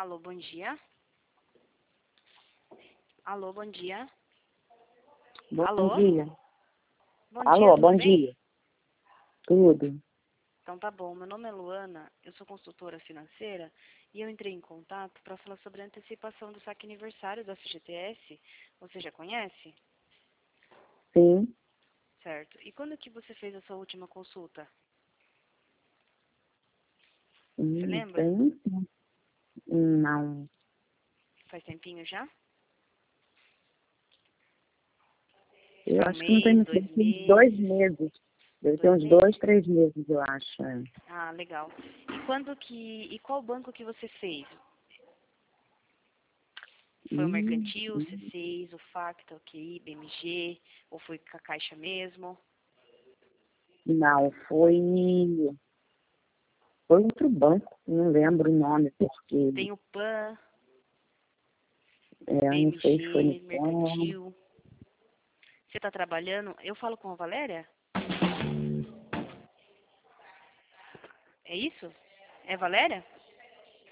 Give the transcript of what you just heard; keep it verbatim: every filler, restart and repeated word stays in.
Alô, bom dia. Alô, bom dia. Bom Alô? dia. Bom Alô, dia, tudo bom bem? dia. Tudo. Então tá bom, meu nome é Luana, eu sou consultora financeira e eu entrei em contato para falar sobre a antecipação do saque aniversário da F G T S. Você já conhece? Sim. Certo. E quando que você fez a sua última consulta? Você Hum, lembra? tem sim. Não. Faz tempinho já? Eu Foi um acho que não tem mês, muito. dois Deve ter uns dois meses, meses. Deve ter dois uns meses? dois, três meses, eu acho. é. Ah, legal. E quando que, e qual banco que você fez? Foi o Hum, Mercantil, o C seis, o Facta, o Q I, B M G, ou foi com a Caixa mesmo? não, foi. Foi outro banco. Não lembro o nome, porque Tem o Pan, é, eu não sei se foi no B M G, plano. Mercantil. Você está trabalhando? Eu falo com a Valéria? É isso? É Valéria?